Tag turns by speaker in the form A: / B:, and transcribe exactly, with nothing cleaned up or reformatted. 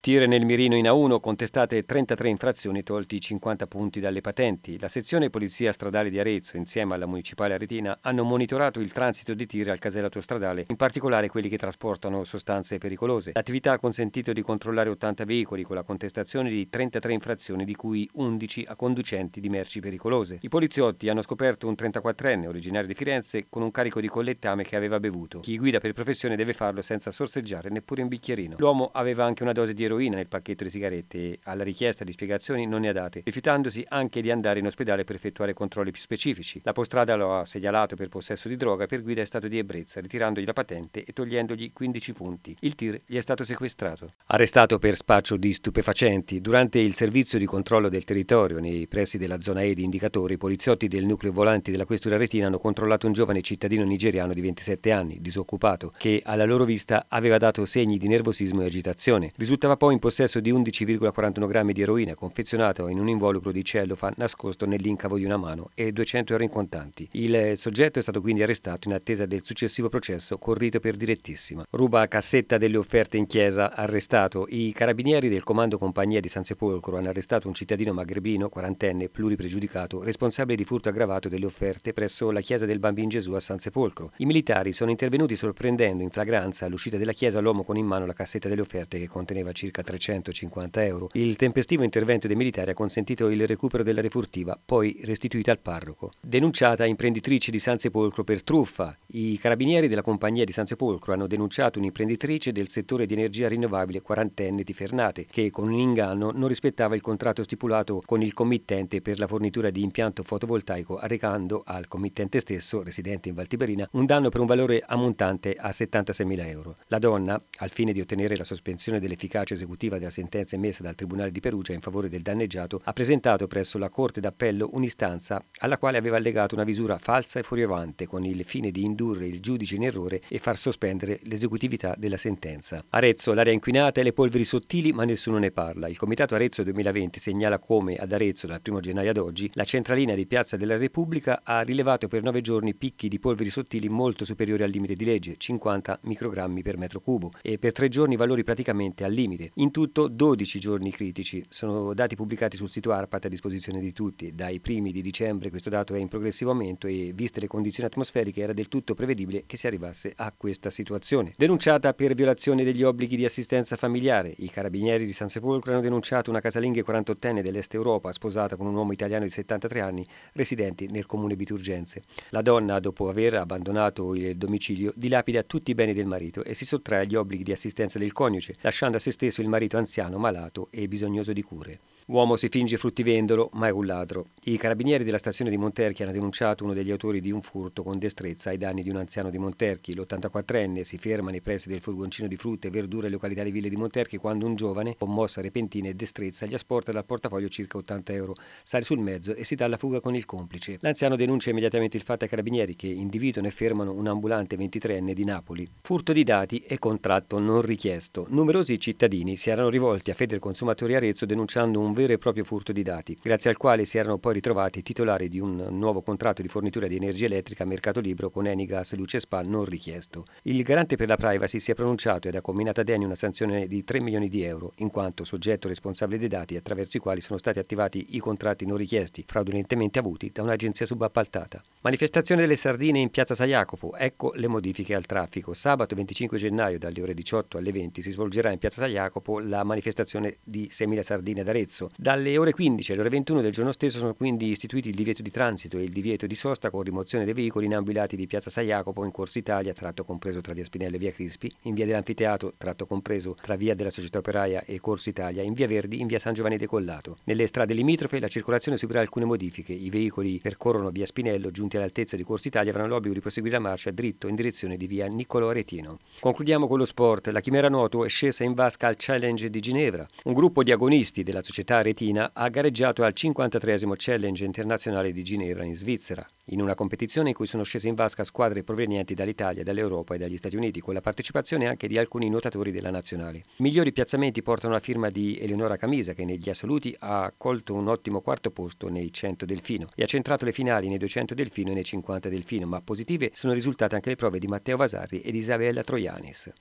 A: Tir nel mirino in A uno, contestate trentatré infrazioni, tolti cinquanta punti dalle patenti. La sezione Polizia Stradale di Arezzo, insieme alla Municipale Aretina, hanno monitorato il transito di tir al casello autostradale, in particolare quelli che trasportano sostanze pericolose. L'attività ha consentito di controllare ottanta veicoli con la contestazione di trentatré infrazioni, di cui undici a conducenti di merci pericolose. I poliziotti hanno scoperto un trentaquattrenne originario di Firenze con un carico di collettame che aveva bevuto. Chi guida per professione deve farlo senza sorseggiare neppure un bicchierino. L'uomo aveva anche una dose di eroina nel pacchetto di sigarette e, alla richiesta di spiegazioni, non ne ha date, rifiutandosi anche di andare in ospedale per effettuare controlli più specifici. La Postrada lo ha segnalato per possesso di droga, per guida in stato di ebbrezza, ritirandogli la patente e togliendogli quindici punti. Il tir gli è stato sequestrato. Arrestato per spaccio di stupefacenti, durante il servizio di controllo del territorio nei pressi della zona E di Indicatori, i poliziotti del nucleo volanti della questura aretina hanno controllato un giovane cittadino nigeriano di ventisette anni, disoccupato, che alla loro vista aveva dato segni di nervosismo e agitazione. Risultava poi in possesso di undici virgola quarantuno grammi di eroina confezionato in un involucro di cellophane nascosto nell'incavo di una mano e duecento euro in contanti. Il soggetto è stato quindi arrestato in attesa del successivo processo con rito per direttissima. Ruba cassetta delle offerte in chiesa, arrestato. I carabinieri del comando compagnia di San Sepolcro hanno arrestato un cittadino magrebino, quarantenne, pluripregiudicato, responsabile di furto aggravato delle offerte presso la chiesa del Bambin Gesù a San Sepolcro. I militari sono intervenuti sorprendendo in flagranza all'uscita della chiesa l'uomo con in mano la cassetta delle offerte che conteneva circa trecentocinquanta euro. Il tempestivo intervento dei militari ha consentito il recupero della refurtiva, poi restituita al parroco. Denunciata imprenditrice di San Sepolcro per truffa. I carabinieri della compagnia di San Sepolcro hanno denunciato un'imprenditrice del settore di energia rinnovabile, quarantenne di Fernate, che con un inganno non rispettava il contratto stipulato con il committente per la fornitura di impianto fotovoltaico, arrecando al committente stesso, residente in Valtiberina, un danno per un valore ammontante a settantaseimila euro. La donna, al fine di ottenere la sospensione dell'efficacia esecutiva della sentenza emessa dal Tribunale di Perugia in favore del danneggiato, ha presentato presso la Corte d'Appello un'istanza alla quale aveva allegato una visura falsa e fuorviante con il fine di indurre il giudice in errore e far sospendere l'esecutività della sentenza. Arezzo, l'area inquinata e le polveri sottili, ma nessuno ne parla. Il Comitato Arezzo duemilaventi segnala come ad Arezzo, dal primo gennaio ad oggi, la centralina di Piazza della Repubblica ha rilevato per nove giorni picchi di polveri sottili molto superiori al limite di legge, cinquanta microgrammi per metro cubo, e per tre giorni valori praticamente al limite. In tutto dodici giorni critici. Sono dati pubblicati sul sito ARPAT a disposizione di tutti. Dai primi di dicembre questo dato è in progressivo aumento e, viste le condizioni atmosferiche, era del tutto prevedibile che si arrivasse a questa situazione. Denunciata per violazione degli obblighi di assistenza familiare. I carabinieri di San Sepolcro hanno denunciato una casalinga quarantottenne dell'Est Europa, sposata con un uomo italiano di settantatré anni, residenti nel comune Biturgenze. La donna, dopo aver abbandonato il domicilio, dilapida tutti i beni del marito e si sottrae agli obblighi di assistenza del coniuge, lasciando a se stesso il marito anziano, malato e bisognoso di cure. Uomo si finge fruttivendolo, ma è un ladro. I carabinieri della stazione di Monterchi hanno denunciato uno degli autori di un furto con destrezza ai danni di un anziano di Monterchi. l'ottantaquattrenne si ferma nei pressi del furgoncino di frutta e verdure località di Ville di Monterchi quando un giovane, con mossa repentina e destrezza, gli asporta dal portafoglio circa ottanta euro, sale sul mezzo e si dà alla fuga con il complice. L'anziano denuncia immediatamente il fatto ai carabinieri, che individuano e fermano un ambulante ventitreenne di Napoli. Furto di dati e contratto non richiesto. Numerosi cittadini si erano rivolti a Federconsumatori Arezzo denunciando un vero e proprio furto di dati, grazie al quale si erano poi ritrovati titolari di un nuovo contratto di fornitura di energia elettrica a mercato libero con Enigas Luce Spa non richiesto. Il garante per la privacy si è pronunciato ed ha comminato ad Eni una sanzione di tre milioni di euro, in quanto soggetto responsabile dei dati attraverso i quali sono stati attivati i contratti non richiesti, fraudolentemente avuti da un'agenzia subappaltata. Manifestazione delle sardine in piazza San Jacopo, ecco le modifiche al traffico. Sabato venticinque gennaio dalle ore diciotto alle venti si svolgerà in piazza San Jacopo la manifestazione di seimila sardine d'Arezzo. Dalle ore quindici alle ore ventuno del giorno stesso sono quindi istituiti il divieto di transito e il divieto di sosta con rimozione dei veicoli in ambo i lati di piazza San Jacopo, in Corso Italia, tratto compreso tra via Spinello e via Crispi, in via dell'Anfiteatro, tratto compreso tra via della Società Operaia e Corso Italia, in via Verdi, in via San Giovanni Decollato. Nelle strade limitrofe la circolazione subirà alcune modifiche. I veicoli percorrono via Spinello, giunti all'altezza di Corso Italia avranno l'obbligo di proseguire la marcia dritto in direzione di via Niccolò Aretino. Concludiamo con lo sport. La Chimera Nuoto è scesa in vasca al Challenge di Ginevra. Un gruppo di agonisti della società aretina ha gareggiato al cinquantatreesimo Challenge internazionale di Ginevra in Svizzera, in una competizione in cui sono scese in vasca squadre provenienti dall'Italia, dall'Europa e dagli Stati Uniti, con la partecipazione anche di alcuni nuotatori della nazionale. I migliori piazzamenti portano la firma di Eleonora Camisa, che negli assoluti ha colto un ottimo quarto posto nei cento delfino e ha centrato le finali nei duecento delfino e nei cinquanta delfino, ma positive sono risultate anche le prove di Matteo Vasarri e di Isabella Troianis.